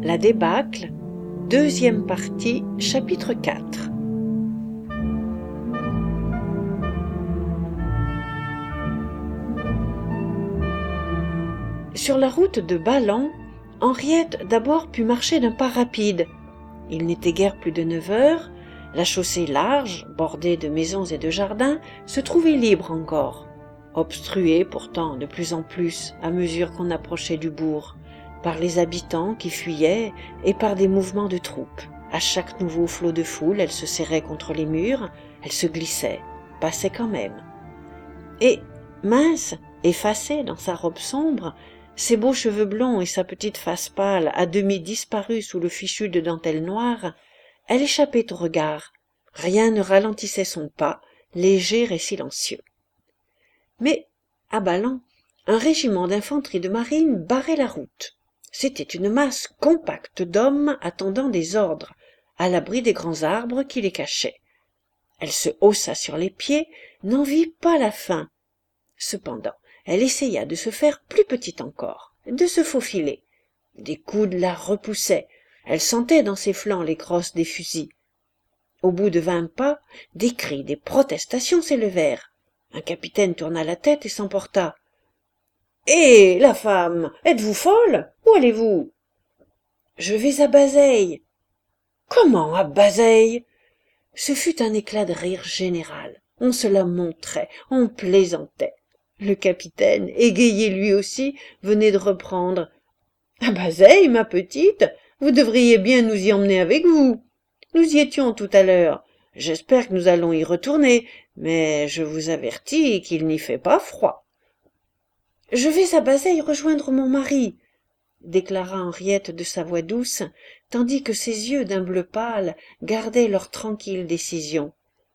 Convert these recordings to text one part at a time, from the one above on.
La débâcle, deuxième partie, chapitre 4. Sur la route de Ballan, Henriette d'abord put marcher d'un pas rapide. Il n'était guère plus de 9 heures, la chaussée large, bordée de maisons et de jardins, se trouvait libre encore, obstruée pourtant de plus en plus à mesure qu'on approchait du bourg, par les habitants qui fuyaient et par des mouvements de troupes. À chaque nouveau flot de foule, elle se serrait contre les murs, elle se glissait, passait quand même. Et, mince, effacée dans sa robe sombre, ses beaux cheveux blonds et sa petite face pâle à demi disparus sous le fichu de dentelle noire, elle échappait au regard. Rien ne ralentissait son pas, léger et silencieux. Mais, à Ballan, un régiment d'infanterie de marine barrait la route. C'était une masse compacte d'hommes attendant des ordres, à l'abri des grands arbres qui les cachaient. Elle se haussa sur les pieds, n'en vit pas la fin. Cependant, elle essaya de se faire plus petite encore, de se faufiler. Des coudes la repoussaient, elle sentait dans ses flancs les crosses des fusils. Au bout de 20 pas, des cris, des protestations s'élevèrent. Un capitaine tourna la tête et s'emporta. « Hé, la femme, êtes-vous folle? Où allez-vous ?»« Je vais à Bazeilles. »« Comment à Bazeilles ?» Ce fut un éclat de rire général. On se la montrait, on plaisantait. Le capitaine, égayé lui aussi, venait de reprendre. « À Bazeilles, ma petite, vous devriez bien nous y emmener avec vous. Nous y étions tout à l'heure. J'espère que nous allons y retourner, mais je vous avertis qu'il n'y fait pas froid. »« Je vais à Bazeilles rejoindre mon mari, » déclara Henriette de sa voix douce, tandis que ses yeux d'un bleu pâle gardaient leur tranquille décision.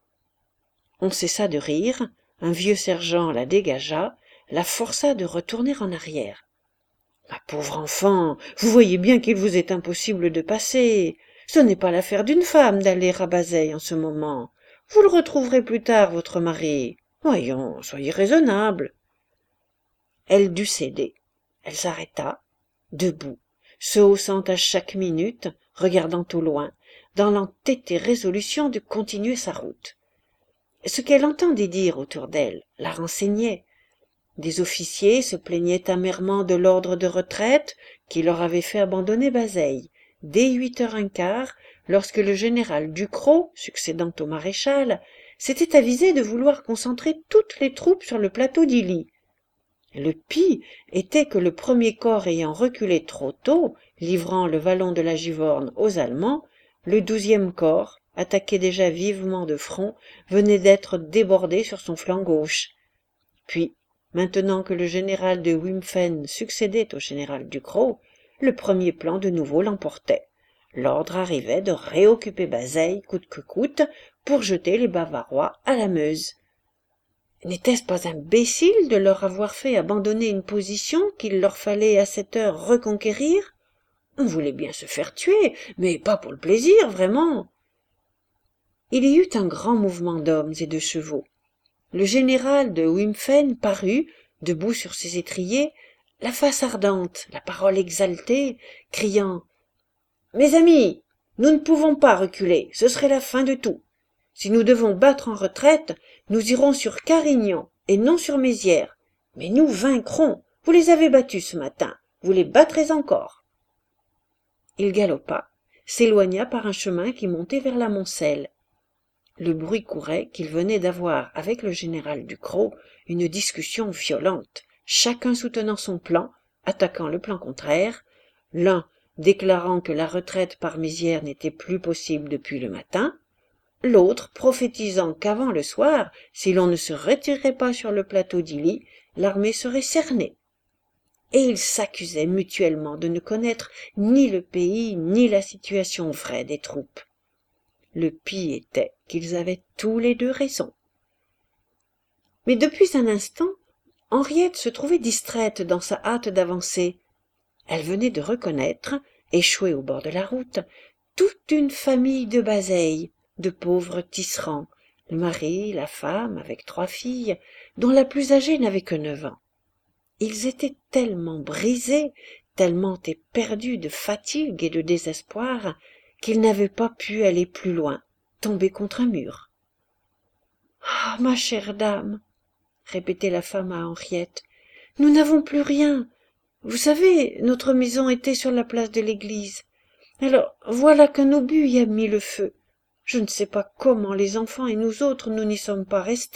On cessa de rire, un vieux sergent la dégagea, la força de retourner en arrière. « Ma pauvre enfant, vous voyez bien qu'il vous est impossible de passer. Ce n'est pas l'affaire d'une femme d'aller à Bazeilles en ce moment. Vous le retrouverez plus tard, votre mari. Voyons, soyez raisonnable. » Elle dut céder. Elle s'arrêta, debout, se haussant à chaque minute, regardant au loin, dans l'entêtée résolution de continuer sa route. Ce qu'elle entendait dire autour d'elle la renseignait. Des officiers se plaignaient amèrement de l'ordre de retraite qui leur avait fait abandonner Bazeilles, dès 8h15, lorsque le général Ducrot, succédant au maréchal, s'était avisé de vouloir concentrer toutes les troupes sur le plateau d'Illy. Le pis était que le premier corps ayant reculé trop tôt, livrant le vallon de la Givorne aux Allemands, le 12e corps, attaqué déjà vivement de front, venait d'être débordé sur son flanc gauche. Puis, maintenant que le général de Wimpfen succédait au général Ducrot, le premier plan de nouveau l'emportait. L'ordre arrivait de réoccuper Bazeilles coûte que coûte pour jeter les Bavarois à la Meuse. N'était-ce pas imbécile de leur avoir fait abandonner une position qu'il leur fallait à cette heure reconquérir? On voulait bien se faire tuer, mais pas pour le plaisir, vraiment. Il y eut un grand mouvement d'hommes et de chevaux. Le général de Wimpfen parut, debout sur ses étriers, la face ardente, la parole exaltée, criant « Mes amis, nous ne pouvons pas reculer, ce serait la fin de tout. Si nous devons battre en retraite, nous irons sur Carignan et non sur Mézières. Mais nous vaincrons. Vous les avez battus ce matin. Vous les battrez encore. » Il galopa, s'éloigna par un chemin qui montait vers la Moncelle. Le bruit courait qu'il venait d'avoir avec le général Ducrot une discussion violente, chacun soutenant son plan, attaquant le plan contraire, l'un déclarant que la retraite par Mézières n'était plus possible depuis le matin, l'autre prophétisant qu'avant le soir, si l'on ne se retirait pas sur le plateau d'Illy, l'armée serait cernée. Et ils s'accusaient mutuellement de ne connaître ni le pays ni la situation vraie des troupes. Le pis était qu'ils avaient tous les deux raison. Mais depuis un instant, Henriette se trouvait distraite dans sa hâte d'avancer. Elle venait de reconnaître, échouée au bord de la route, toute une famille de Bazeilles, de pauvres tisserands, le mari, la femme, avec 3 filles, dont la plus âgée n'avait que 9 ans. Ils étaient tellement brisés, tellement éperdus de fatigue et de désespoir qu'ils n'avaient pas pu aller plus loin, tombés contre un mur. « Ah, ma chère dame, répétait la femme à Henriette, nous n'avons plus rien. Vous savez, notre maison était sur la place de l'église. Alors, voilà qu'un obus y a mis le feu. Je ne sais pas comment les enfants et nous autres nous n'y sommes pas restés. »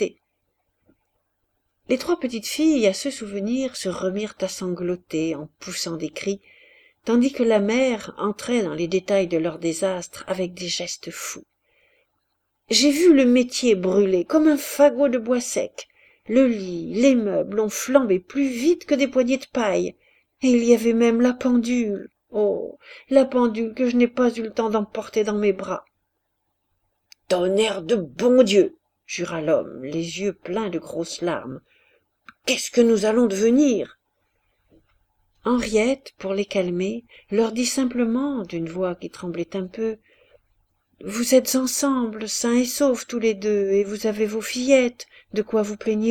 Les trois petites filles, à ce souvenir, se remirent à sangloter en poussant des cris, tandis que la mère entrait dans les détails de leur désastre avec des gestes fous. « J'ai vu le métier brûler comme un fagot de bois sec. Le lit, les meubles ont flambé plus vite que des poignées de paille. Et il y avait même la pendule. Oh, la pendule que je n'ai pas eu le temps d'emporter dans mes bras. »« Tonnerre de bon Dieu !» jura l'homme, les yeux pleins de grosses larmes. « Qu'est-ce que nous allons devenir ?» Henriette, pour les calmer, leur dit simplement, d'une voix qui tremblait un peu, « Vous êtes ensemble, sains et saufs tous les deux, et vous avez vos fillettes, de quoi vous plaignez-vous »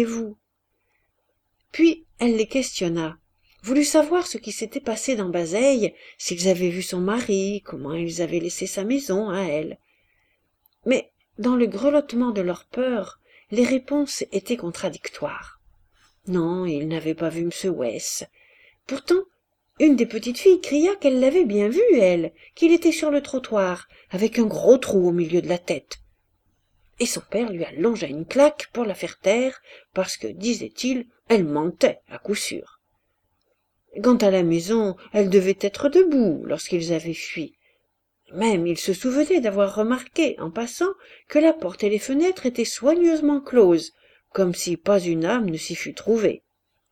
Puis elle les questionna, voulut savoir ce qui s'était passé dans Bazeille, s'ils avaient vu son mari, comment ils avaient laissé sa maison à elle. Mais dans le grelottement de leur peur, les réponses étaient contradictoires. Non, ils n'avaient pas vu M. Wes. Pourtant, une des petites filles cria qu'elle l'avait bien vu, elle, qu'il était sur le trottoir, avec un gros trou au milieu de la tête. Et son père lui allongea une claque pour la faire taire, parce que, disait-il, elle mentait à coup sûr. Quant à la maison, elle devait être debout lorsqu'ils avaient fui. Même il se souvenait d'avoir remarqué, en passant, que la porte et les fenêtres étaient soigneusement closes, comme si pas une âme ne s'y fût trouvée.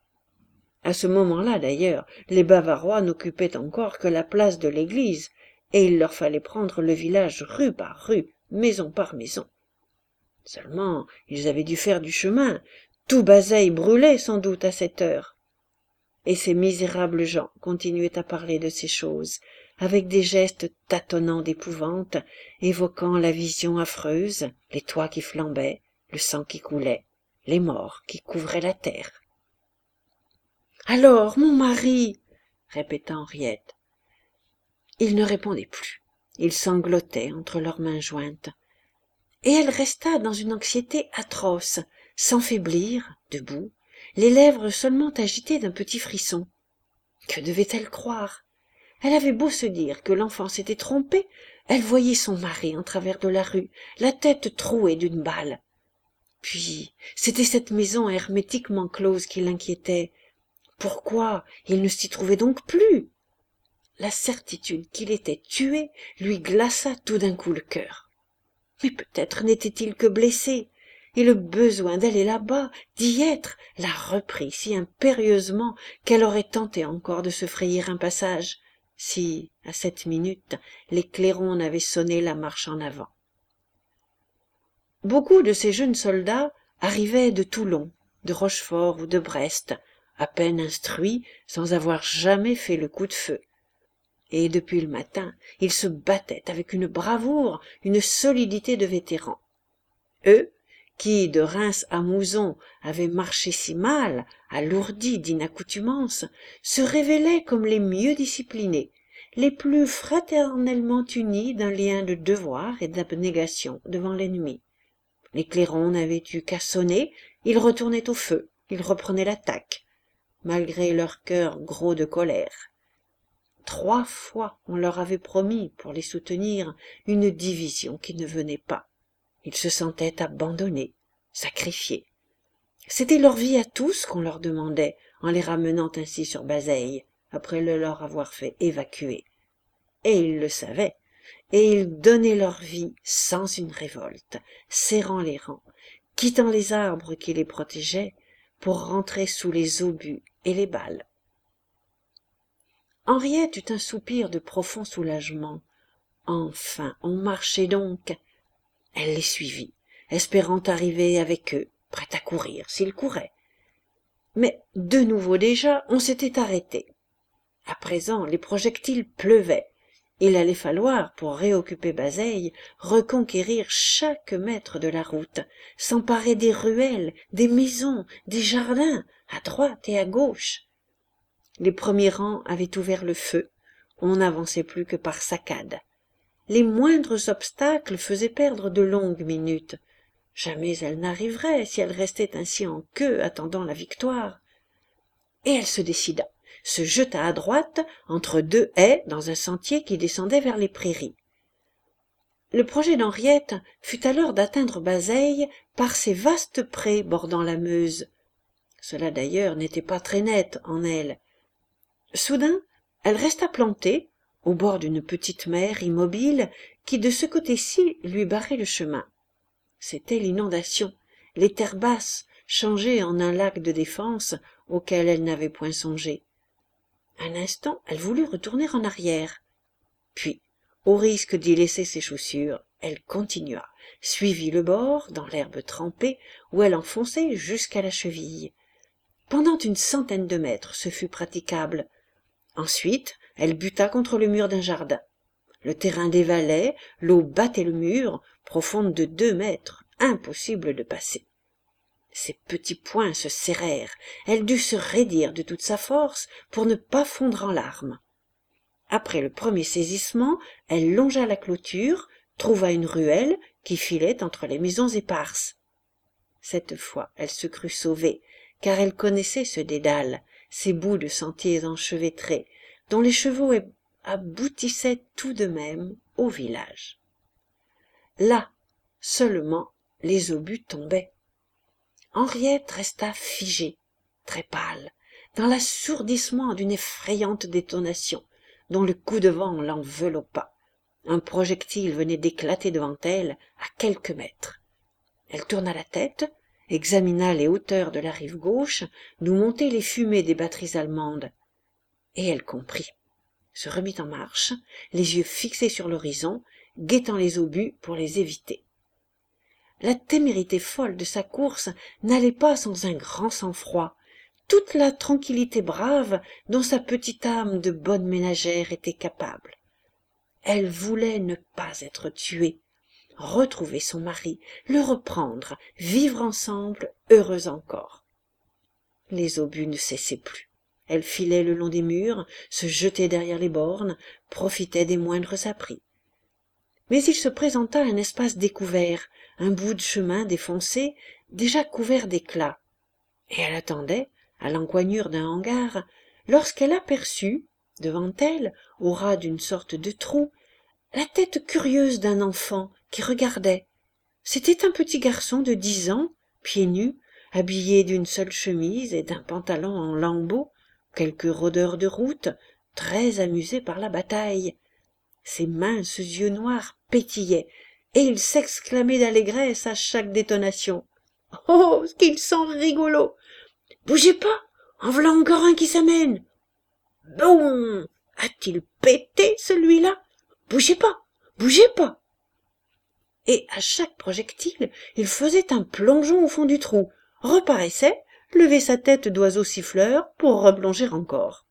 À ce moment-là, d'ailleurs, les Bavarois n'occupaient encore que la place de l'église, et il leur fallait prendre le village rue par rue, maison par maison. Seulement, ils avaient dû faire du chemin. Tout Bazeille brûlait sans doute à cette heure. Et ces misérables gens continuaient à parler de ces choses, avec des gestes tâtonnants d'épouvante, évoquant la vision affreuse, les toits qui flambaient, le sang qui coulait, les morts qui couvraient la terre. « Alors, mon mari » répéta Henriette. Il ne répondait plus. Il sanglotait entre leurs mains jointes. Et elle resta dans une anxiété atroce, sans faiblir, debout, les lèvres seulement agitées d'un petit frisson. Que devait-elle croire? Elle avait beau se dire que l'enfant s'était trompé, elle voyait son mari en travers de la rue, la tête trouée d'une balle. Puis, c'était cette maison hermétiquement close qui l'inquiétait. Pourquoi il ne s'y trouvait donc plus? La certitude qu'il était tué lui glaça tout d'un coup le cœur. Mais peut-être n'était-il que blessé, et le besoin d'aller là-bas, d'y être, la reprit si impérieusement qu'elle aurait tenté encore de se frayer un passage, si, à cette minute, les clairons n'avaient sonné la marche en avant. Beaucoup de ces jeunes soldats arrivaient de Toulon, de Rochefort ou de Brest, à peine instruits, sans avoir jamais fait le coup de feu. Et depuis le matin, ils se battaient avec une bravoure, une solidité de vétérans. Eux, qui, de Reims à Mouzon, avaient marché si mal, alourdis d'inaccoutumance, se révélaient comme les mieux disciplinés, les plus fraternellement unis d'un lien de devoir et d'abnégation devant l'ennemi. Les clairons n'avaient eu qu'à sonner, ils retournaient au feu, ils reprenaient l'attaque, malgré leur cœur gros de colère. 3 fois on leur avait promis, pour les soutenir, une division qui ne venait pas. Ils se sentaient abandonnés, sacrifiés. C'était leur vie à tous qu'on leur demandait, en les ramenant ainsi sur Bazeille, après le leur avoir fait évacuer. Et ils le savaient, et ils donnaient leur vie sans une révolte, serrant les rangs, quittant les arbres qui les protégeaient, pour rentrer sous les obus et les balles. Henriette eut un soupir de profond soulagement. Enfin, on marchait donc. Elle les suivit, espérant arriver avec eux, prête à courir s'ils couraient. Mais de nouveau déjà, on s'était arrêté. À présent, les projectiles pleuvaient. Il allait falloir, pour réoccuper Bazeille, reconquérir chaque mètre de la route, s'emparer des ruelles, des maisons, des jardins, à droite et à gauche. Les premiers rangs avaient ouvert le feu. On n'avançait plus que par saccades. Les moindres obstacles faisaient perdre de longues minutes. Jamais elle n'arriverait si elle restait ainsi en queue attendant la victoire. Et elle se décida, se jeta à droite entre deux haies dans un sentier qui descendait vers les prairies. Le projet d'Henriette fut alors d'atteindre Bazeilles par ces vastes prés bordant la Meuse. Cela d'ailleurs n'était pas très net en elle. Soudain, elle resta plantée au bord d'une petite mer immobile qui de ce côté-ci lui barrait le chemin. C'était l'inondation, les terres basses changées en un lac de défense auquel elle n'avait point songé. Un instant, elle voulut retourner en arrière. Puis, au risque d'y laisser ses chaussures, elle continua, suivit le bord dans l'herbe trempée où elle enfonçait jusqu'à la cheville. Pendant une centaine de mètres, ce fut praticable. Ensuite, elle buta contre le mur d'un jardin. Le terrain dévalait, l'eau battait le mur, profonde de 2 mètres, impossible de passer. Ses petits poings se serrèrent, elle dut se raidir de toute sa force pour ne pas fondre en larmes. Après le premier saisissement, elle longea la clôture, trouva une ruelle qui filait entre les maisons éparses. Cette fois, elle se crut sauvée, car elle connaissait ce dédale, ces bouts de sentiers enchevêtrés, dont les chevaux aboutissaient tout de même au village. Là, seulement, les obus tombaient. Henriette resta figée, très pâle, dans l'assourdissement d'une effrayante détonation, dont le coup de vent l'enveloppa. Un projectile venait d'éclater devant elle, à quelques mètres. Elle tourna la tête, examina les hauteurs de la rive gauche, d'où montaient les fumées des batteries allemandes. Et elle comprit, se remit en marche, les yeux fixés sur l'horizon, guettant les obus pour les éviter. La témérité folle de sa course n'allait pas sans un grand sang-froid, toute la tranquillité brave dont sa petite âme de bonne ménagère était capable. Elle voulait ne pas être tuée, retrouver son mari, le reprendre, vivre ensemble, heureux encore. Les obus ne cessaient plus. Elle filait le long des murs, se jetait derrière les bornes, profitait des moindres abris. Mais il se présenta un espace découvert, un bout de chemin défoncé, déjà couvert d'éclats. Et elle attendait, à l'encoignure d'un hangar, lorsqu'elle aperçut, devant elle, au ras d'une sorte de trou, la tête curieuse d'un enfant qui regardait. C'était un petit garçon de 10 ans, pieds nus, habillé d'une seule chemise et d'un pantalon en lambeaux, quelque rôdeur de route, très amusé par la bataille. Ses minces yeux noirs pétillaient, et il s'exclamait d'allégresse à chaque détonation. « Oh, qu'ils sont rigolos! Bougez pas! En voilà encore un qui s'amène! Boum! A-t-il pété, celui-là? Bougez pas! Bougez pas! » Et à chaque projectile, il faisait un plongeon au fond du trou, reparaissait, levait sa tête d'oiseau siffleur pour replonger encore.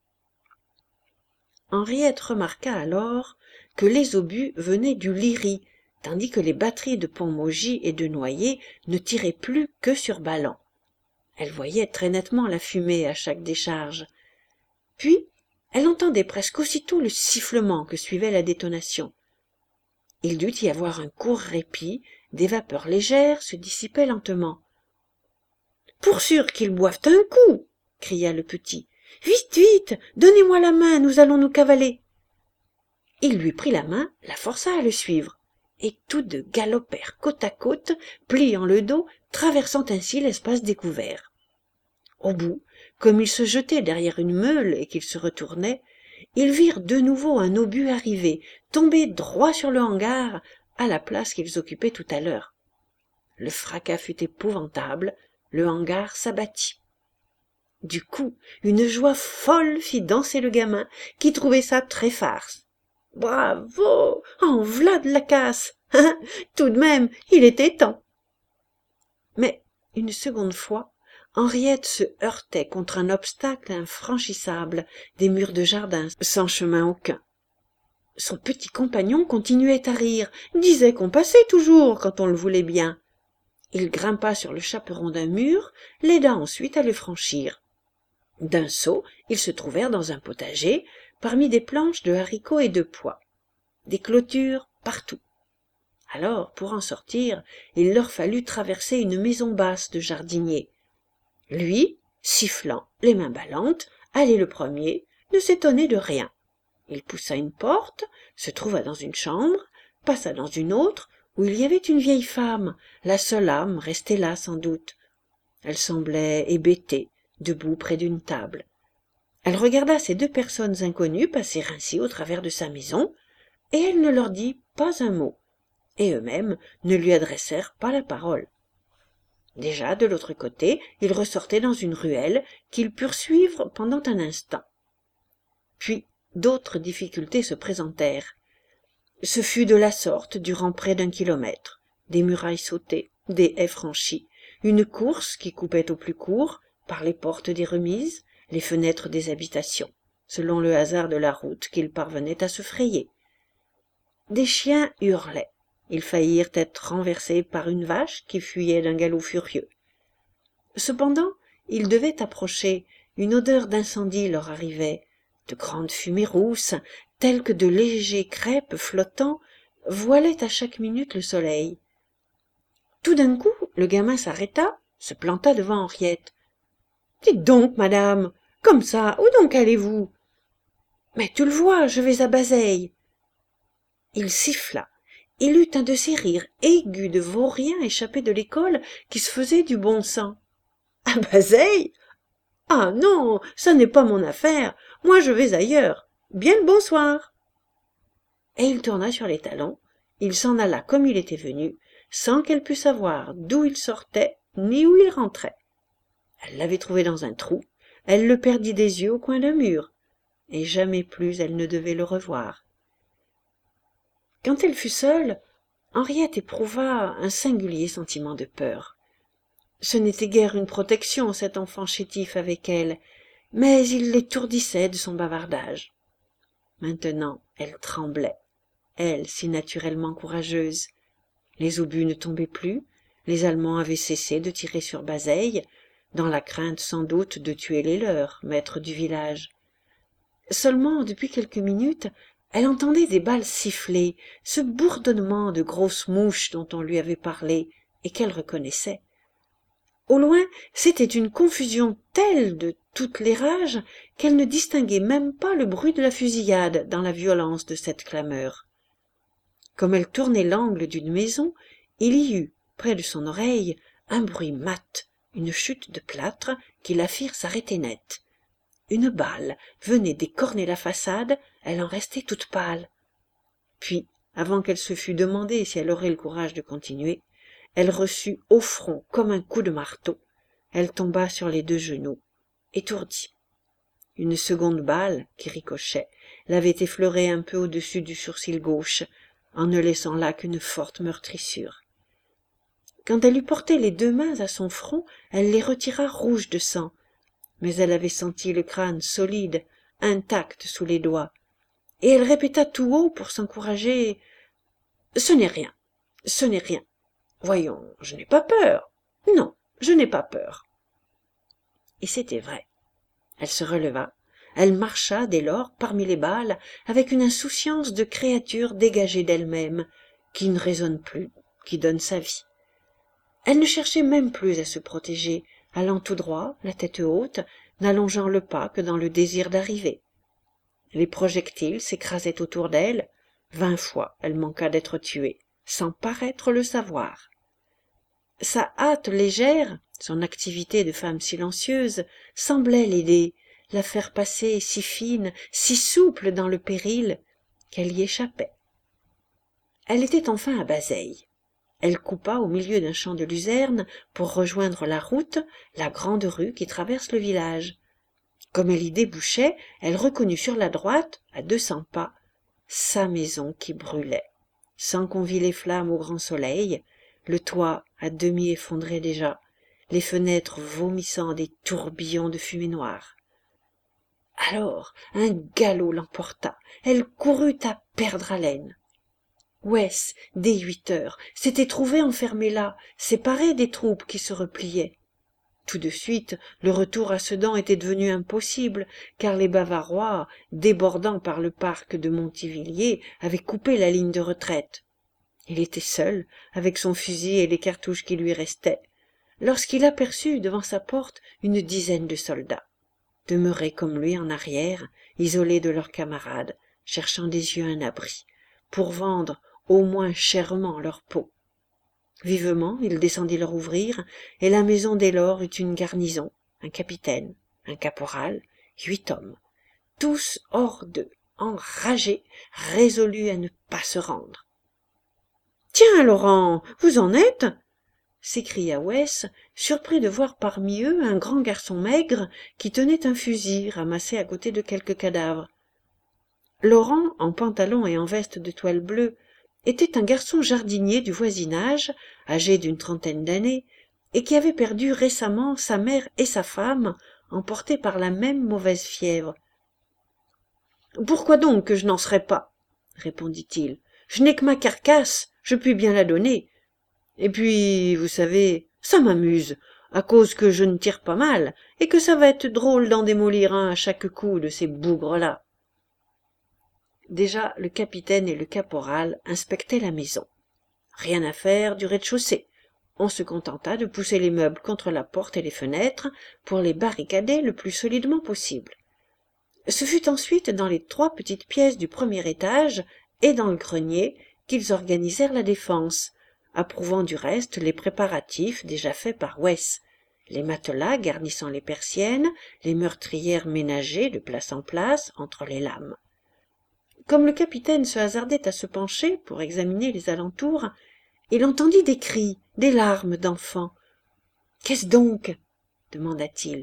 Henriette remarqua alors que les obus venaient du Liry, tandis que les batteries de Pont-Maugis et de Noyers ne tiraient plus que sur ballon. Elle voyait très nettement la fumée à chaque décharge. Puis, elle entendait presque aussitôt le sifflement que suivait la détonation. Il dut y avoir un court répit, des vapeurs légères se dissipaient lentement. « Pour sûr qu'ils boivent un coup !» cria le petit. « Vite, vite, donnez-moi la main, nous allons nous cavaler. » Il lui prit la main, la força à le suivre, et tous deux galopèrent côte à côte, pliant le dos, traversant ainsi l'espace découvert. Au bout, comme ils se jetaient derrière une meule et qu'ils se retournaient, ils virent de nouveau un obus arriver, tomber droit sur le hangar, à la place qu'ils occupaient tout à l'heure. Le fracas fut épouvantable, le hangar s'abattit. Du coup, une joie folle fit danser le gamin, qui trouvait ça très farce. « Bravo! En v'là de la casse! Tout de même, il était temps !» Mais, une seconde fois, Henriette se heurtait contre un obstacle infranchissable, des murs de jardin sans chemin aucun. Son petit compagnon continuait à rire, disait qu'on passait toujours quand on le voulait bien. Il grimpa sur le chaperon d'un mur, l'aida ensuite à le franchir. D'un saut, ils se trouvèrent dans un potager, parmi des planches de haricots et de pois, des clôtures partout. Alors, pour en sortir, il leur fallut traverser une maison basse de jardinier. Lui, sifflant, les mains ballantes, allait le premier, ne s'étonnait de rien. Il poussa une porte, se trouva dans une chambre, passa dans une autre, où il y avait une vieille femme, la seule âme restée là sans doute. Elle semblait hébétée, debout près d'une table. Elle regarda ces deux personnes inconnues passer ainsi au travers de sa maison, et elle ne leur dit pas un mot, et eux-mêmes ne lui adressèrent pas la parole. Déjà, de l'autre côté, ils ressortaient dans une ruelle qu'ils purent suivre pendant un instant. Puis, d'autres difficultés se présentèrent. Ce fut de la sorte durant près d'1 kilomètre, des murailles sautées, des haies franchies, une course qui coupait au plus court, par les portes des remises, les fenêtres des habitations, selon le hasard de la route qu'ils parvenaient à se frayer. Des chiens hurlaient. Ils faillirent être renversés par une vache qui fuyait d'un galop furieux. Cependant, ils devaient approcher, une odeur d'incendie leur arrivait, de grandes fumées rousses, telles que de légers crêpes flottants, voilaient à chaque minute le soleil. Tout d'un coup, le gamin s'arrêta, se planta devant Henriette. « Dites donc, madame, comme ça, où donc allez-vous ?»« Mais tu le vois, je vais à Bazeilles. » Il siffla. Il eut un de ces rires aigus de vaurien échappé de l'école qui se faisait du bon sang. « À Bazeilles ? Ah non, ça n'est pas mon affaire. Moi, je vais ailleurs. Bien le bonsoir. » Et il tourna sur les talons. Il s'en alla comme il était venu, sans qu'elle pût savoir d'où il sortait ni où il rentrait. Elle l'avait trouvé dans un trou. Elle le perdit des yeux au coin d'un mur. Et jamais plus elle ne devait le revoir. Quand elle fut seule, Henriette éprouva un singulier sentiment de peur. Ce n'était guère une protection, cet enfant chétif avec elle, mais il l'étourdissait de son bavardage. Maintenant, elle tremblait, elle, si naturellement courageuse. Les obus ne tombaient plus, les Allemands avaient cessé de tirer sur Bazeilles, dans la crainte sans doute de tuer les leurs, maîtres du village. Seulement, depuis quelques minutes, elle entendait des balles siffler, ce bourdonnement de grosses mouches dont on lui avait parlé et qu'elle reconnaissait. Au loin, c'était une confusion telle de toutes les rages qu'elle ne distinguait même pas le bruit de la fusillade dans la violence de cette clameur. Comme elle tournait l'angle d'une maison, il y eut, près de son oreille, un bruit mat, une chute de plâtre qui la firent s'arrêter net. Une balle venait d'écorner la façade, elle en restait toute pâle. Puis, avant qu'elle se fût demandé si elle aurait le courage de continuer, elle reçut au front comme un coup de marteau. Elle tomba sur les 2 genoux, étourdie. Une seconde balle, qui ricochait, l'avait effleurée un peu au-dessus du sourcil gauche, en ne laissant là qu'une forte meurtrissure. Quand elle eut porté les 2 mains à son front, elle les retira rouges de sang, mais elle avait senti le crâne solide, intact sous les doigts, et elle répéta tout haut pour s'encourager. « Ce n'est rien, ce n'est rien. Voyons, je n'ai pas peur. Non, je n'ai pas peur. » Et c'était vrai. Elle se releva, elle marcha dès lors parmi les balles avec une insouciance de créature dégagée d'elle-même, qui ne raisonne plus, qui donne sa vie. Elle ne cherchait même plus à se protéger, allant tout droit, la tête haute, n'allongeant le pas que dans le désir d'arriver. Les projectiles s'écrasaient autour d'elle. 20 fois elle manqua d'être tuée, sans paraître le savoir. Sa hâte légère, son activité de femme silencieuse, semblait l'aider, la faire passer si fine, si souple dans le péril, qu'elle y échappait. Elle était enfin à Bazeilles. Elle coupa au milieu d'un champ de luzerne pour rejoindre la route, la grande rue qui traverse le village. Comme elle y débouchait, elle reconnut sur la droite, à 200 pas, sa maison qui brûlait, sans qu'on vît les flammes au grand soleil, le toit à demi effondré déjà, les fenêtres vomissant des tourbillons de fumée noire. Alors un galop l'emporta, elle courut à perdre haleine. Wes, dès 8 heures, s'était trouvé enfermé là, séparé des troupes qui se repliaient. Tout de suite, le retour à Sedan était devenu impossible, car les Bavarois, débordant par le parc de Montivilliers, avaient coupé la ligne de retraite. Il était seul, avec son fusil et les cartouches qui lui restaient, lorsqu'il aperçut devant sa porte une dizaine de soldats, demeurés comme lui en arrière, isolés de leurs camarades, cherchant des yeux un abri, pour vendre au moins chèrement leur peau. Vivement, il descendit leur ouvrir, et la maison dès lors eut une garnison, un capitaine, un caporal, 8 hommes, tous hors d'eux, enragés, résolus à ne pas se rendre. « Tiens, Laurent, vous en êtes ?» s'écria Wes, surpris de voir parmi eux un grand garçon maigre qui tenait un fusil ramassé à côté de quelques cadavres. Laurent, en pantalon et en veste de toile bleue, était un garçon jardinier du voisinage, âgé d'une 30aine d'années, et qui avait perdu récemment sa mère et sa femme, emportés par la même mauvaise fièvre. « Pourquoi donc que je n'en serais pas ?» répondit-il. « Je n'ai que ma carcasse, je puis bien la donner. Et puis, vous savez, ça m'amuse, à cause que je ne tire pas mal, et que ça va être drôle d'en démolir un à chaque coup de ces bougres-là. » Déjà, le capitaine et le caporal inspectaient la maison. Rien à faire du rez-de-chaussée. On se contenta de pousser les meubles contre la porte et les fenêtres pour les barricader le plus solidement possible. Ce fut ensuite dans les 3 petites pièces du premier étage et dans le grenier qu'ils organisèrent la défense, approuvant du reste les préparatifs déjà faits par Wes, les matelas garnissant les persiennes, les meurtrières ménagées de place en place entre les lames. Comme le capitaine se hasardait à se pencher pour examiner les alentours, il entendit des cris, des larmes d'enfants. « Qu'est-ce donc ?» demanda-t-il.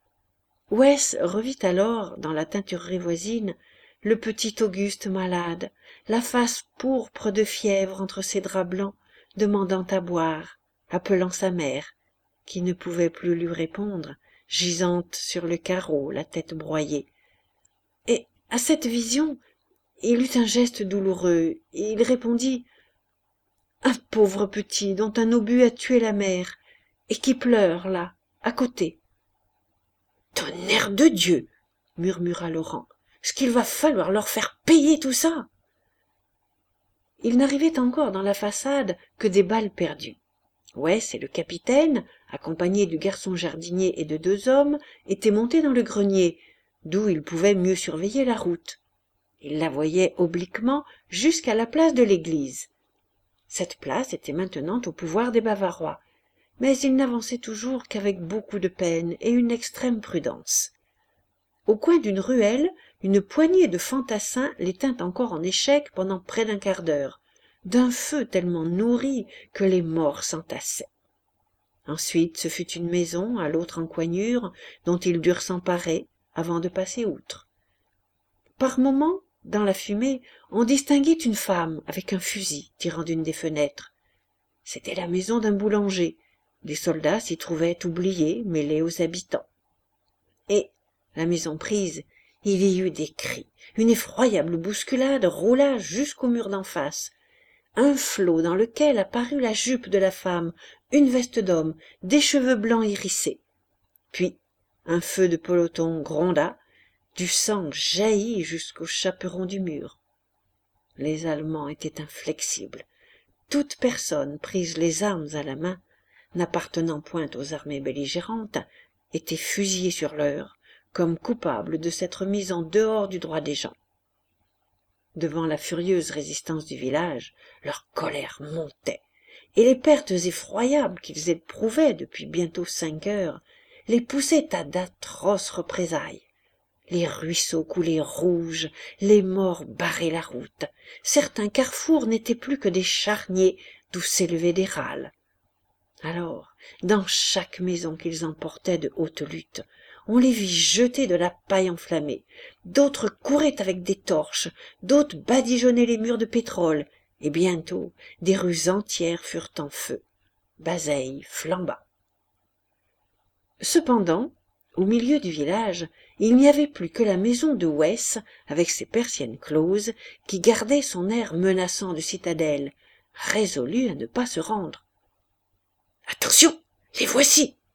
Wes revit alors, dans la teinturerie voisine, le petit Auguste malade, la face pourpre de fièvre entre ses draps blancs, demandant à boire, appelant sa mère, qui ne pouvait plus lui répondre, gisante sur le carreau, la tête broyée. Et à cette vision, il eut un geste douloureux, et il répondit « Un pauvre petit dont un obus a tué la mère, et qui pleure, là, à côté. »« Tonnerre de Dieu !» murmura Laurent. « Ce qu'il va falloir leur faire payer tout ça !» Il n'arrivait encore dans la façade que des balles perdues. Wes et le capitaine, accompagnés du garçon jardinier et de 2 hommes, étaient montés dans le grenier, d'où ils pouvaient mieux surveiller la route. Ils la voyaient obliquement jusqu'à la place de l'église. Cette place était maintenant au pouvoir des Bavarois, mais ils n'avançaient toujours qu'avec beaucoup de peine et une extrême prudence. Au coin d'une ruelle, une poignée de fantassins les tint encore en échec pendant près d'un quart d'heure, d'un feu tellement nourri que les morts s'entassaient. Ensuite, ce fut une maison à l'autre encoignure dont ils durent s'emparer avant de passer outre. Par moments, dans la fumée, on distinguait une femme avec un fusil tirant d'une des fenêtres. C'était la maison d'un boulanger. Des soldats s'y trouvaient oubliés, mêlés aux habitants. Et, la maison prise, il y eut des cris. Une effroyable bousculade roula jusqu'au mur d'en face. Un flot dans lequel apparut la jupe de la femme, une veste d'homme, des cheveux blancs hérissés. Puis, un feu de peloton gronda, du sang jaillit jusqu'au chaperon du mur. Les Allemands étaient inflexibles. Toute personne prise les armes à la main, n'appartenant point aux armées belligérantes, était fusillée sur l'heure, comme coupable de s'être mise en dehors du droit des gens. Devant la furieuse résistance du village, leur colère montait, et les pertes effroyables qu'ils éprouvaient depuis bientôt 5 heures les poussaient à d'atroces représailles. Les ruisseaux coulaient rouges, les morts barraient la route. Certains carrefours n'étaient plus que des charniers d'où s'élevaient des râles. Alors, dans chaque maison qu'ils emportaient de haute lutte, on les vit jeter de la paille enflammée. D'autres couraient avec des torches, d'autres badigeonnaient les murs de pétrole, et bientôt des rues entières furent en feu. Bazeilles flamba. Cependant, au milieu du village, il n'y avait plus que la maison de Wes, avec ses persiennes closes, qui gardait son air menaçant de citadelle, résolu à ne pas se rendre. « Attention, les voici !»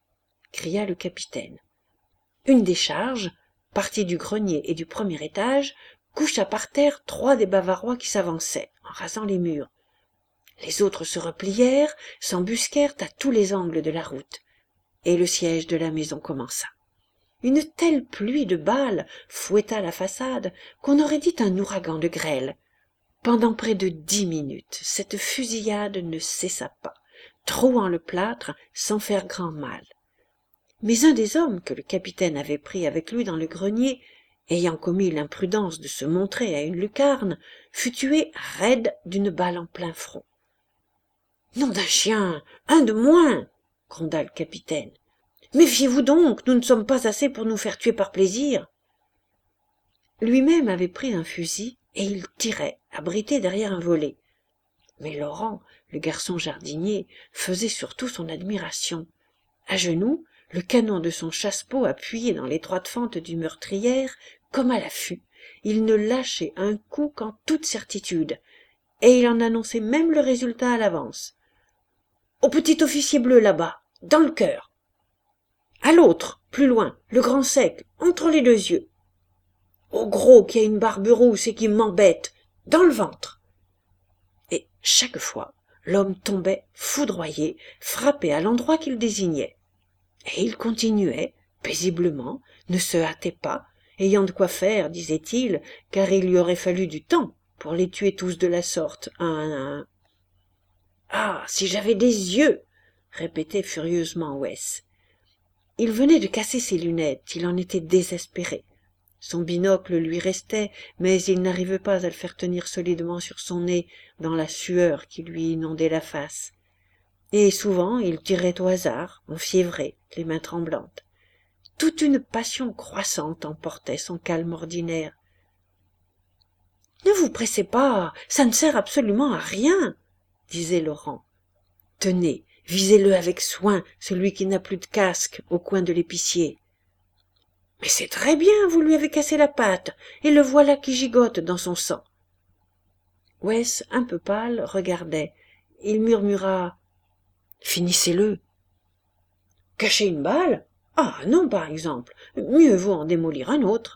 cria le capitaine. Une décharge, partie du grenier et du premier étage, coucha par terre 3 des Bavarois qui s'avançaient, en rasant les murs. Les autres se replièrent, s'embusquèrent à tous les angles de la route, et le siège de la maison commença. Une telle pluie de balles fouetta la façade qu'on aurait dit un ouragan de grêle. Pendant près de 10 minutes, cette fusillade ne cessa pas, trouant le plâtre sans faire grand mal. Mais un des hommes que le capitaine avait pris avec lui dans le grenier, ayant commis l'imprudence de se montrer à une lucarne, fut tué raide d'une balle en plein front. « Nom d'un chien, un de moins !» gronda le capitaine. « Méfiez-vous donc, nous ne sommes pas assez pour nous faire tuer par plaisir. » Lui-même avait pris un fusil et il tirait, abrité derrière un volet. Mais Laurent, le garçon jardinier, faisait surtout son admiration. À genoux, le canon de son chasse-peau appuyé dans l'étroite fente du meurtrière, comme à l'affût, il ne lâchait un coup qu'en toute certitude, et il en annonçait même le résultat à l'avance. « Au petit officier bleu là-bas, dans le cœur. À l'autre, plus loin, le grand sec, entre les 2 yeux. Au gros qui a une barbe rousse et qui m'embête, dans le ventre. » Et chaque fois, l'homme tombait foudroyé, frappé à l'endroit qu'il désignait. Et il continuait, paisiblement, ne se hâtait pas, ayant de quoi faire, disait-il, car il lui aurait fallu du temps pour les tuer tous de la sorte, un à un. « Ah, si j'avais des yeux !» répétait furieusement Wes. Il venait de casser ses lunettes, il en était désespéré. Son binocle lui restait, mais il n'arrivait pas à le faire tenir solidement sur son nez dans la sueur qui lui inondait la face. Et souvent il tirait au hasard, enfiévré, les mains tremblantes. Toute une passion croissante emportait son calme ordinaire. « Ne vous pressez pas, ça ne sert absolument à rien, » disait Laurent. « Tenez, visez-le avec soin, celui qui n'a plus de casque, au coin de l'épicier. »« Mais c'est très bien, vous lui avez cassé la patte, et le voilà qui gigote dans son sang. » Wes, un peu pâle, regardait. Il murmura: « Finissez-le. »« Cacher une balle ? Ah non, par exemple. Mieux vaut en démolir un autre. »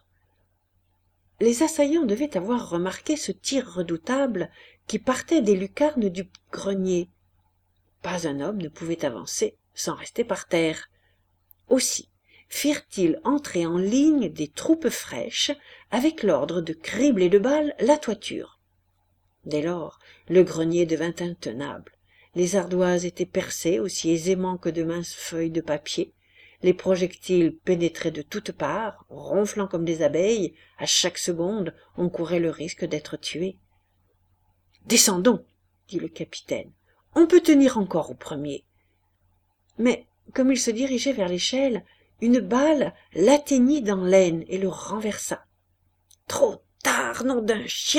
Les assaillants devaient avoir remarqué ce tir redoutable qui partait des lucarnes du grenier. Pas un homme ne pouvait avancer sans rester par terre. Aussi firent-ils entrer en ligne des troupes fraîches avec l'ordre de cribler de balles la toiture. Dès lors, le grenier devint intenable. Les ardoises étaient percées aussi aisément que de minces feuilles de papier. Les projectiles pénétraient de toutes parts, ronflant comme des abeilles. À chaque seconde, on courait le risque d'être tué. « Descendons, » dit le capitaine. « On peut tenir encore au premier. » Mais, comme il se dirigeait vers l'échelle, une balle l'atteignit dans l'aine et le renversa. « Trop tard, nom d'un chien !»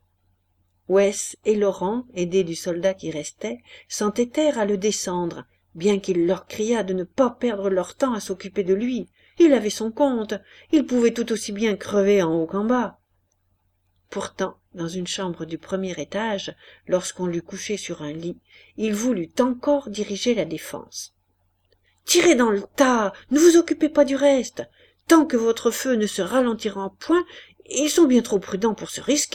Wes et Laurent, aidés du soldat qui restait, s'entêtèrent à le descendre, bien qu'il leur criât de ne pas perdre leur temps à s'occuper de lui. Il avait son compte, il pouvait tout aussi bien crever en haut qu'en bas. Pourtant, dans une chambre du premier étage, lorsqu'on l'eut couché sur un lit, il voulut encore diriger la défense. « Tirez dans le tas, ne vous occupez pas du reste. Tant que votre feu ne se ralentira point, ils sont bien trop prudents pour se risquer. »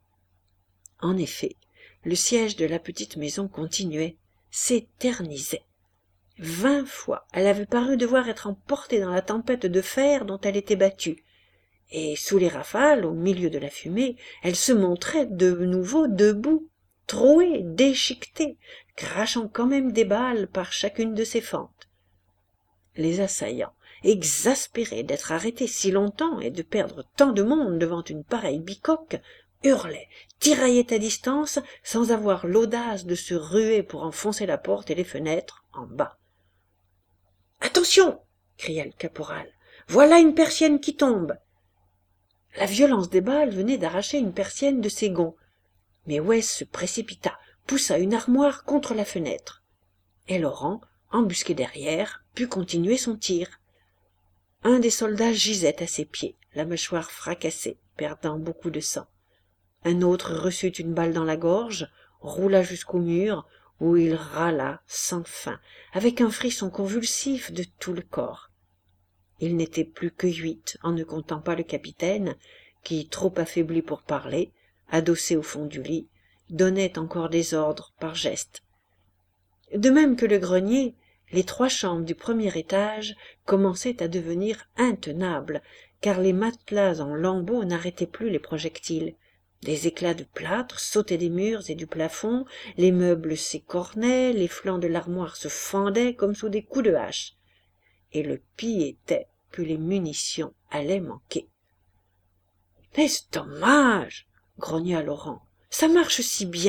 En effet, le siège de la petite maison continuait, s'éternisait. 20 fois, elle avait paru devoir être emportée dans la tempête de fer dont elle était battue. Et sous les rafales, au milieu de la fumée, elle se montrait de nouveau debout, trouée, déchiquetée, crachant quand même des balles par chacune de ses fentes. Les assaillants, exaspérés d'être arrêtés si longtemps et de perdre tant de monde devant une pareille bicoque, hurlaient, tiraillaient à distance, sans avoir l'audace de se ruer pour enfoncer la porte et les fenêtres en bas. « Attention !» cria le caporal. « Voilà une persienne qui tombe !» La violence des balles venait d'arracher une persienne de ses gonds. Mais Wes se précipita, poussa une armoire contre la fenêtre. Et Laurent, embusqué derrière, put continuer son tir. Un des soldats gisait à ses pieds, la mâchoire fracassée, perdant beaucoup de sang. Un autre reçut une balle dans la gorge, roula jusqu'au mur, où il râla sans fin, avec un frisson convulsif de tout le corps. Il n'était plus que 8, en ne comptant pas le capitaine, qui, trop affaibli pour parler, adossé au fond du lit, donnait encore des ordres par gestes. De même que le grenier, les 3 chambres du premier étage commençaient à devenir intenables, car les matelas en lambeaux n'arrêtaient plus les projectiles. Des éclats de plâtre sautaient des murs et du plafond, les meubles s'écornaient, les flancs de l'armoire se fendaient comme sous des coups de hache. Et le pis était que les munitions allaient manquer. « Est-ce dommage !» grogna Laurent. « Ça marche si bien !»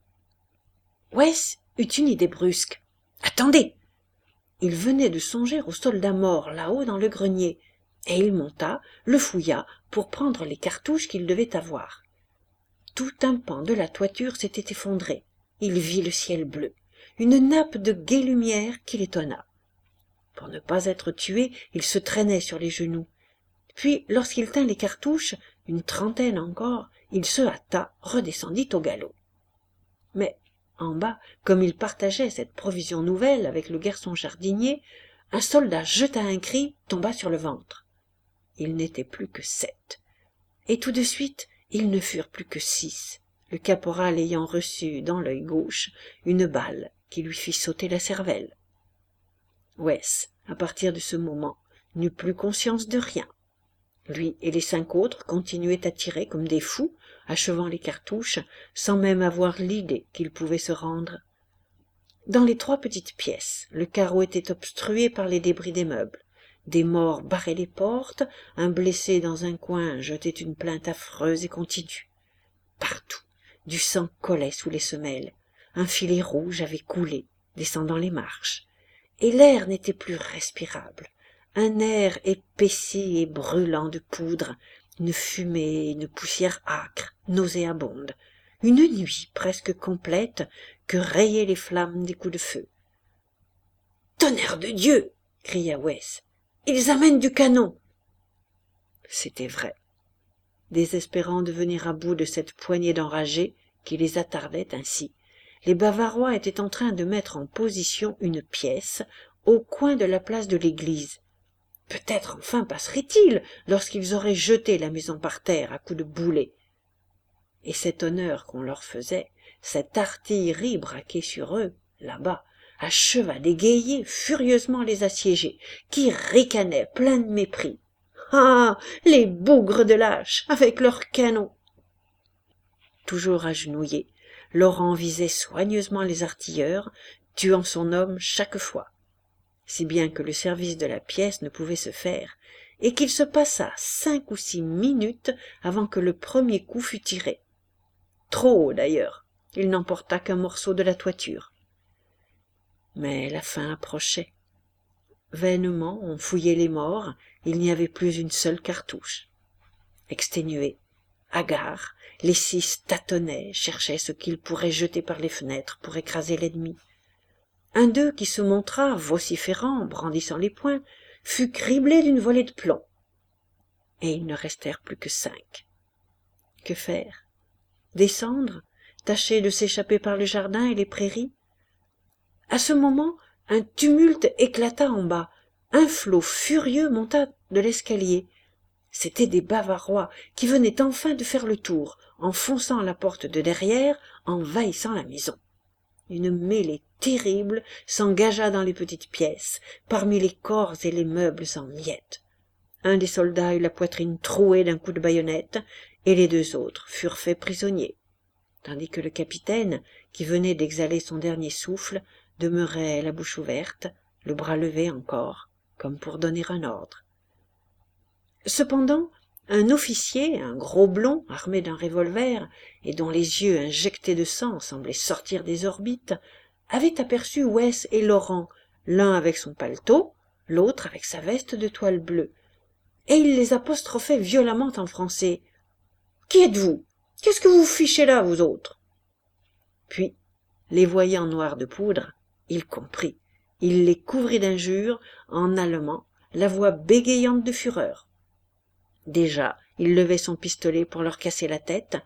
Wes eut une idée brusque. « Attendez !» Il venait de songer aux soldats morts là-haut dans le grenier, et il monta, le fouilla pour prendre les cartouches qu'il devait avoir. Tout un pan de la toiture s'était effondré. Il vit le ciel bleu, une nappe de gaie lumière qui l'étonna. Pour ne pas être tué, il se traînait sur les genoux. Puis, lorsqu'il tint les cartouches, une 30aine encore, il se hâta, redescendit au galop. Mais, en bas, comme il partageait cette provision nouvelle avec le garçon jardinier, un soldat jeta un cri, tomba sur le ventre. Ils n'étaient plus que 7. Et tout de suite, ils ne furent plus que 6, le caporal ayant reçu, dans l'œil gauche, une balle qui lui fit sauter la cervelle. Wes, à partir de ce moment, n'eut plus conscience de rien. Lui et les 5 autres continuaient à tirer comme des fous, achevant les cartouches, sans même avoir l'idée qu'ils pouvaient se rendre. Dans les 3 petites pièces, le carreau était obstrué par les débris des meubles. Des morts barraient les portes, un blessé dans un coin jetait une plainte affreuse et continue. Partout, du sang collait sous les semelles. Un filet rouge avait coulé, descendant les marches. Et l'air n'était plus respirable. Un air épaissi et brûlant de poudre, une fumée et une poussière âcre, nauséabonde. Une nuit presque complète que rayaient les flammes des coups de feu. « Tonnerre de Dieu !» cria Wes. « Ils amènent du canon !» C'était vrai. Désespérant de venir à bout de cette poignée d'enragés qui les attardait ainsi, les Bavarois étaient en train de mettre en position une pièce au coin de la place de l'église. Peut-être enfin passeraient-ils lorsqu'ils auraient jeté la maison par terre à coups de boulet. Et cet honneur qu'on leur faisait, cette artillerie braquée sur eux, là-bas, acheva d'égayer furieusement les assiégés, qui ricanaient pleins de mépris. Ah, les bougres de lâches, avec leurs canons! Toujours agenouillé, Laurent visait soigneusement les artilleurs, tuant son homme chaque fois, si bien que le service de la pièce ne pouvait se faire, et qu'il se passa 5 ou 6 minutes avant que le premier coup fût tiré. Trop haut d'ailleurs, il n'emporta qu'un morceau de la toiture. Mais la fin approchait. Vainement on fouillait les morts, il n'y avait plus une seule cartouche. Exténués, hagards, les 6 tâtonnaient, cherchaient ce qu'ils pourraient jeter par les fenêtres pour écraser l'ennemi. Un d'eux qui se montra, vociférant, brandissant les poings, fut criblé d'une volée de plomb. Et ils ne restèrent plus que 5. Que faire? Descendre, tâcher de s'échapper par le jardin et les prairies? À ce moment, un tumulte éclata en bas. Un flot furieux monta de l'escalier. C'étaient des Bavarois qui venaient enfin de faire le tour, en fonçant la porte de derrière, envahissant la maison. Une mêlée terrible s'engagea dans les petites pièces, parmi les corps et les meubles en miettes. Un des soldats eut la poitrine trouée d'un coup de baïonnette, et les 2 autres furent faits prisonniers, tandis que le capitaine, qui venait d'exhaler son dernier souffle, demeurait la bouche ouverte, le bras levé encore, comme pour donner un ordre. Cependant, un officier, un gros blond, armé d'un revolver, et dont les yeux injectés de sang semblaient sortir des orbites, avait aperçu Wes et Laurent, l'un avec son paletot, l'autre avec sa veste de toile bleue, et il les apostrophait violemment en français. « Qui êtes-vous? Qu'est-ce que vous fichez là, vous autres ?» Puis, les voyant noirs de poudre, il comprit. Il les couvrit d'injures, en allemand, la voix bégayante de fureur. Déjà, il levait son pistolet pour leur casser la tête,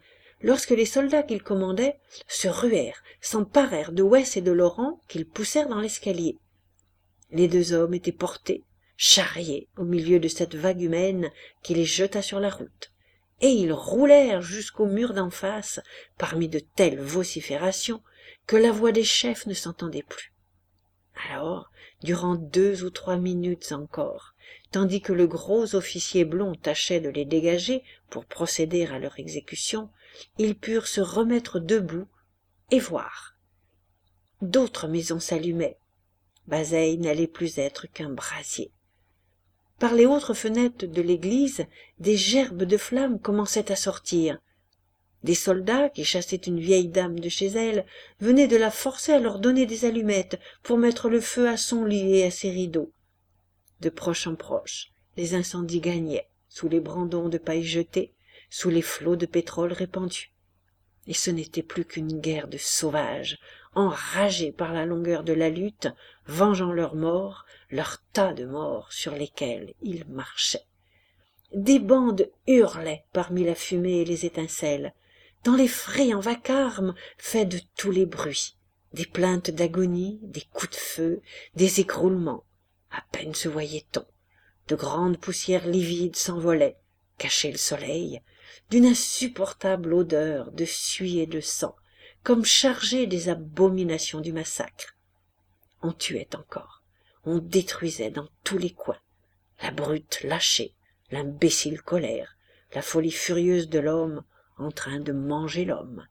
lorsque les soldats qu'il commandait se ruèrent, s'emparèrent de Wes et de Laurent, qu'ils poussèrent dans l'escalier. Les deux hommes étaient portés, charriés au milieu de cette vague humaine qui les jeta sur la route, et ils roulèrent jusqu'au mur d'en face parmi de telles vociférations que la voix des chefs ne s'entendait plus. Alors, durant 2 ou 3 minutes encore, tandis que le gros officier blond tâchait de les dégager pour procéder à leur exécution, ils purent se remettre debout et voir. D'autres maisons s'allumaient. Bazeilles n'allait plus être qu'un brasier. Par les autres fenêtres de l'église, des gerbes de flammes commençaient à sortir. Des soldats, qui chassaient une vieille dame de chez elle, venaient de la forcer à leur donner des allumettes pour mettre le feu à son lit et à ses rideaux. De proche en proche, les incendies gagnaient, sous les brandons de paille jetés, sous les flots de pétrole répandus. Et ce n'était plus qu'une guerre de sauvages, enragés par la longueur de la lutte, vengeant leurs morts, leurs tas de morts sur lesquels ils marchaient. Des bandes hurlaient parmi la fumée et les étincelles, dans l'effrayant vacarme fait de tous les bruits, des plaintes d'agonie, des coups de feu, des écroulements. À peine se voyait-on. De grandes poussières livides s'envolaient, cachaient le soleil, d'une insupportable odeur de suie et de sang, comme chargée des abominations du massacre. On tuait encore, on détruisait dans tous les coins, la brute lâchée, l'imbécile colère, la folie furieuse de l'homme en train de manger l'homme.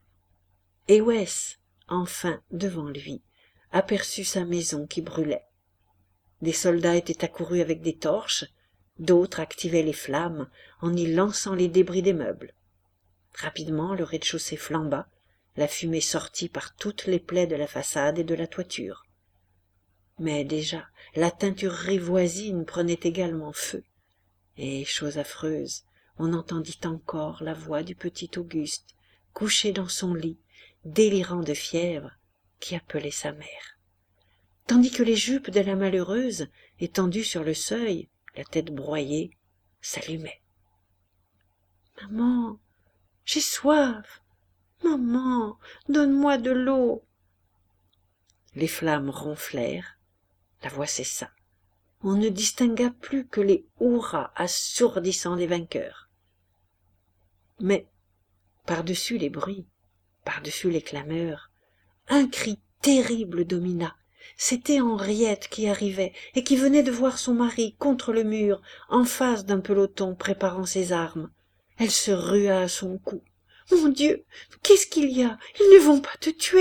Et Wes, enfin devant lui, aperçut sa maison qui brûlait. Des soldats étaient accourus avec des torches, d'autres activaient les flammes en y lançant les débris des meubles. Rapidement, le rez-de-chaussée flamba, la fumée sortit par toutes les plaies de la façade et de la toiture. Mais déjà, la teinturerie voisine prenait également feu, et, chose affreuse, on entendit encore la voix du petit Auguste, couché dans son lit, délirant de fièvre, qui appelait sa mère. Tandis que les jupes de la malheureuse, étendues sur le seuil, la tête broyée, s'allumaient. « Maman, j'ai soif. Maman, donne-moi de l'eau. » Les flammes ronflèrent, la voix cessa. On ne distingua plus que les hurrahs assourdissants des vainqueurs. Mais, par-dessus les bruits, par-dessus les clameurs, un cri terrible domina. C'était Henriette qui arrivait et qui venait de voir son mari contre le mur, en face d'un peloton préparant ses armes. Elle se rua à son cou. « Mon Dieu, qu'est-ce qu'il y a? Ils ne vont pas te tuer !»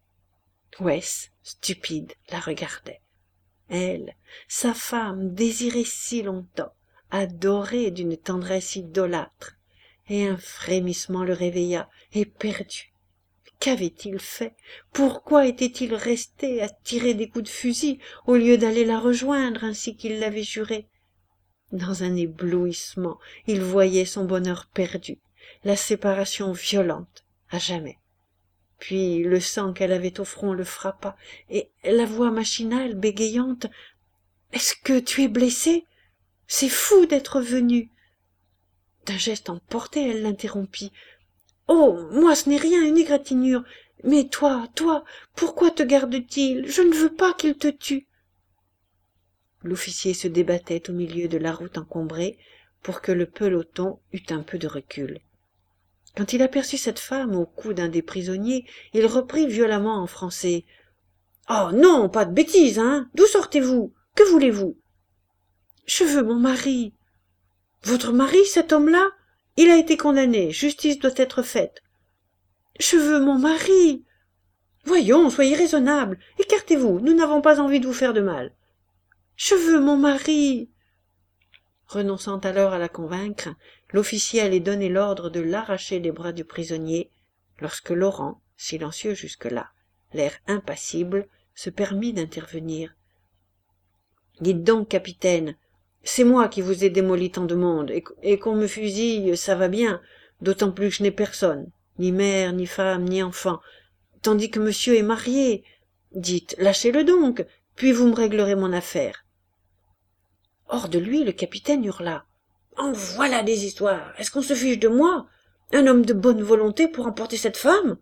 Wes, stupide, la regardait. Elle, sa femme désirée si longtemps, adorée d'une tendresse idolâtre, et un frémissement le réveilla, éperdu. Qu'avait-il fait? Pourquoi était-il resté à tirer des coups de fusil au lieu d'aller la rejoindre ainsi qu'il l'avait juré? Dans un éblouissement, il voyait son bonheur perdu, la séparation violente, à jamais. Puis le sang qu'elle avait au front le frappa, et la voix machinale, bégayante, « Est-ce que tu es blessé? C'est fou d'être venu. » D'un geste emporté, elle l'interrompit. « Oh, moi ce n'est rien, une égratignure. Mais toi, pourquoi te garde-t-il? Je ne veux pas qu'il te tue. » L'officier se débattait au milieu de la route encombrée pour que le peloton eût un peu de recul. Quand il aperçut cette femme au cou d'un des prisonniers, il reprit violemment en français. « Oh non, pas de bêtises, hein! D'où sortez-vous? Que voulez-vous? »« Je veux mon mari. »« Votre mari, cet homme-là? Il a été condamné, justice doit être faite. »« Je veux mon mari. »« Voyons, soyez raisonnable, écartez-vous, nous n'avons pas envie de vous faire de mal. »« Je veux mon mari. » Renonçant alors à la convaincre, l'officier allait donner l'ordre de l'arracher des bras du prisonnier, lorsque Laurent, silencieux jusque-là, l'air impassible, se permit d'intervenir. « Dites donc, capitaine, c'est moi qui vous ai démoli tant de monde, et qu'on me fusille, ça va bien, d'autant plus que je n'ai personne, ni mère, ni femme, ni enfant, tandis que monsieur est marié. Dites, lâchez-le donc, puis vous me réglerez mon affaire. » Hors de lui, le capitaine hurla. « En voilà des histoires! Est-ce qu'on se fiche de moi? Un homme de bonne volonté pour emporter cette femme?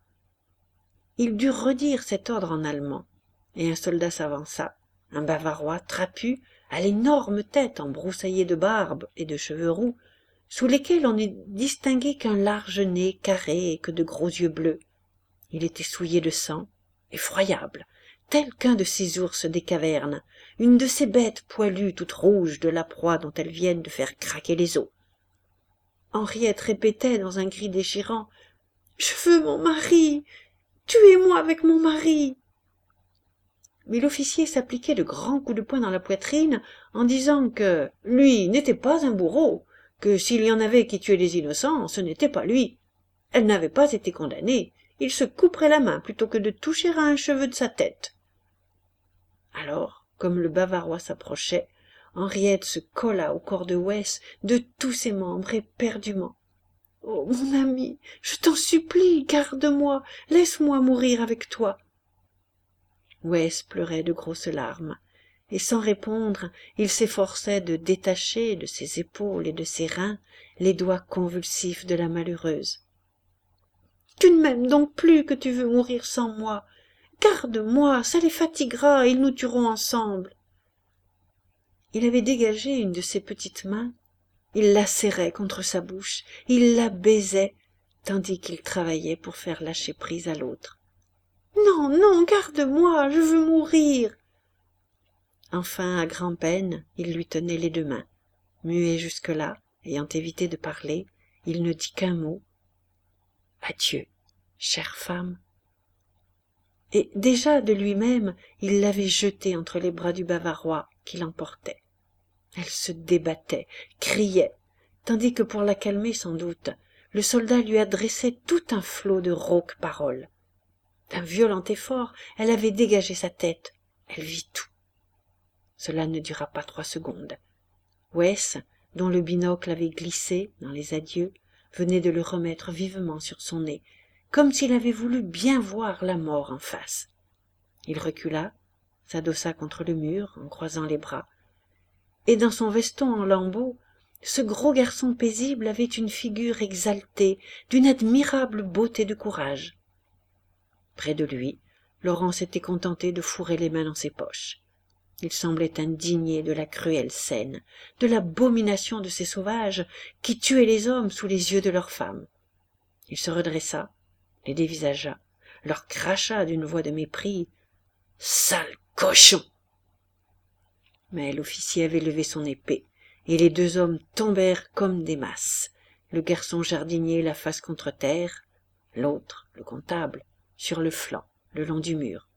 Ils durent redire cet ordre en allemand, et un soldat s'avança, un Bavarois trapu, à l'énorme tête embroussaillée de barbe et de cheveux roux, sous lesquels on ne distinguait qu'un large nez carré et que de gros yeux bleus. Il était souillé de sang, effroyable, tel qu'un de ces ours des cavernes, une de ces bêtes poilues toutes rouges de la proie dont elles viennent de faire craquer les os. Henriette répétait dans un cri déchirant: « Je veux mon mari! Tuez-moi avec mon mari !» Mais l'officier s'appliquait de grands coups de poing dans la poitrine en disant que lui n'était pas un bourreau, que s'il y en avait qui tuaient les innocents, ce n'était pas lui. Elle n'avait pas été condamnée, il se couperait la main plutôt que de toucher à un cheveu de sa tête. Alors, comme le Bavarois s'approchait, Henriette se colla au corps de Wes de tous ses membres éperdument. « Oh, mon ami, je t'en supplie, garde-moi, laisse-moi mourir avec toi. » Wes pleurait de grosses larmes, et sans répondre, il s'efforçait de détacher de ses épaules et de ses reins les doigts convulsifs de la malheureuse. « Tu ne m'aimes donc plus que tu veux mourir sans moi. Garde-moi, ça les fatiguera, ils nous tueront ensemble. » Il avait dégagé une de ses petites mains, il la serrait contre sa bouche, il la baisait, tandis qu'il travaillait pour faire lâcher prise à l'autre. « Non, non, garde-moi, je veux mourir. » Enfin, à grand-peine, il lui tenait les deux mains. Muet jusque-là, ayant évité de parler, il ne dit qu'un mot. « Adieu, chère femme. » Et déjà de lui-même, il l'avait jetée entre les bras du Bavarois qui l'emportait. Elle se débattait, criait, tandis que pour la calmer sans doute, le soldat lui adressait tout un flot de rauques paroles. D'un violent effort, elle avait dégagé sa tête, elle vit tout. Cela ne dura pas 3 secondes. Wes, dont le binocle avait glissé dans les adieux, venait de le remettre vivement sur son nez, comme s'il avait voulu bien voir la mort en face. Il recula, s'adossa contre le mur en croisant les bras, et dans son veston en lambeaux, ce gros garçon paisible avait une figure exaltée, d'une admirable beauté de courage. Près de lui, Laurent s'était contenté de fourrer les mains dans ses poches. Il semblait indigné de la cruelle scène, de l'abomination de ces sauvages qui tuaient les hommes sous les yeux de leurs femmes. Il se redressa, les dévisagea, leur cracha d'une voix de mépris: « Sale cochon !» Mais l'officier avait levé son épée, et les 2 hommes tombèrent comme des masses, le garçon jardinier la face contre terre, l'autre, le comptable, sur le flanc, le long du mur.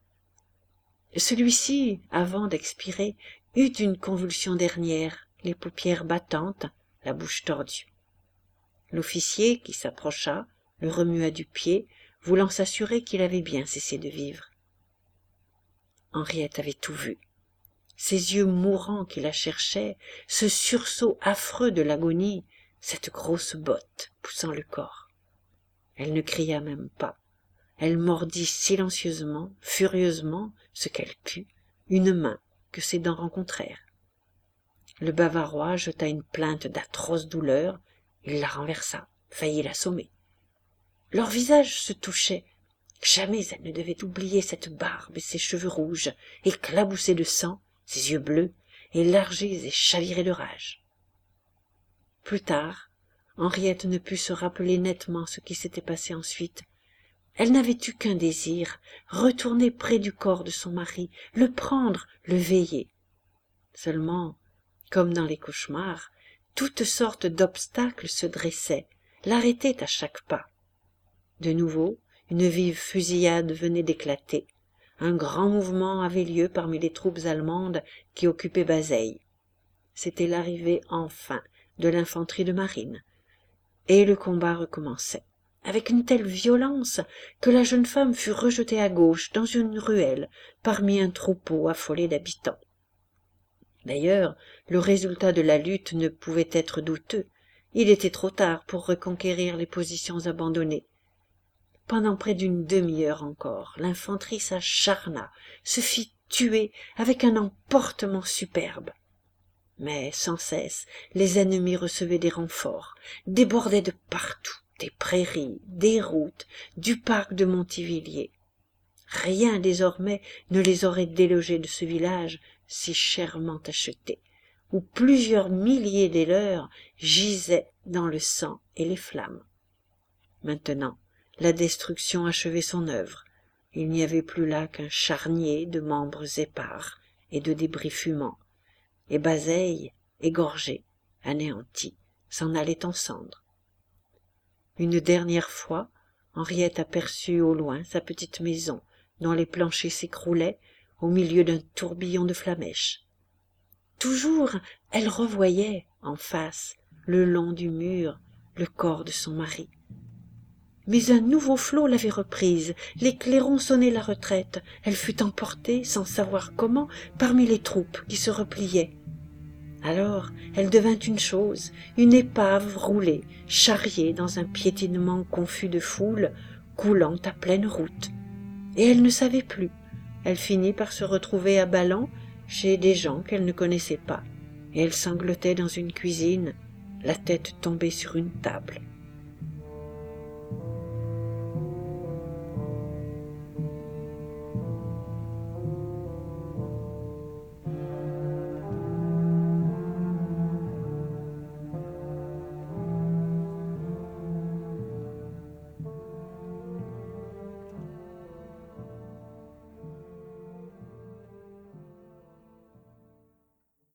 Celui-ci, avant d'expirer, eut une convulsion dernière, les paupières battantes, la bouche tordue. L'officier, qui s'approcha, le remua du pied, voulant s'assurer qu'il avait bien cessé de vivre. Henriette avait tout vu. Ses yeux mourants qui la cherchaient, ce sursaut affreux de l'agonie, cette grosse botte poussant le corps. Elle ne cria même pas. Elle mordit silencieusement, furieusement, ce qu'elle put, une main que ses dents rencontrèrent. Le Bavarois jeta une plainte d'atroce douleur, il la renversa, faillit l'assommer. Leurs visages se touchaient. Jamais elle ne devait oublier cette barbe et ces cheveux rouges, éclaboussés de sang, ses yeux bleus, élargis et chavirés de rage. Plus tard, Henriette ne put se rappeler nettement ce qui s'était passé ensuite. Elle n'avait eu qu'un désir, retourner près du corps de son mari, le prendre, le veiller. Seulement, comme dans les cauchemars, toutes sortes d'obstacles se dressaient, l'arrêtaient à chaque pas. De nouveau, une vive fusillade venait d'éclater. Un grand mouvement avait lieu parmi les troupes allemandes qui occupaient Bazeilles. C'était l'arrivée enfin de l'infanterie de marine, et le combat recommençait, avec une telle violence que la jeune femme fut rejetée à gauche dans une ruelle parmi un troupeau affolé d'habitants. D'ailleurs, le résultat de la lutte ne pouvait être douteux. Il était trop tard pour reconquérir les positions abandonnées. Pendant près d'une demi-heure encore, l'infanterie s'acharna, se fit tuer avec un emportement superbe. Mais sans cesse, les ennemis recevaient des renforts, débordaient de partout, des prairies, des routes, du parc de Montivilliers. Rien désormais ne les aurait délogés de ce village si chèrement acheté, où plusieurs milliers des leurs gisaient dans le sang et les flammes. Maintenant, la destruction achevait son œuvre. Il n'y avait plus là qu'un charnier de membres épars et de débris fumants, et Bazeilles, égorgé, anéanti, s'en allait en cendres. Une dernière fois, Henriette aperçut au loin sa petite maison, dont les planchers s'écroulaient au milieu d'un tourbillon de flammèches. Toujours elle revoyait, en face, le long du mur, le corps de son mari. Mais un nouveau flot l'avait reprise, les clairons sonnaient la retraite, elle fut emportée, sans savoir comment, parmi les troupes qui se repliaient. Alors elle devint une chose, une épave roulée, charriée dans un piétinement confus de foule, coulant à pleine route. Et elle ne savait plus. Elle finit par se retrouver à Ballan, chez des gens qu'elle ne connaissait pas, et elle sanglotait dans une cuisine, la tête tombée sur une table.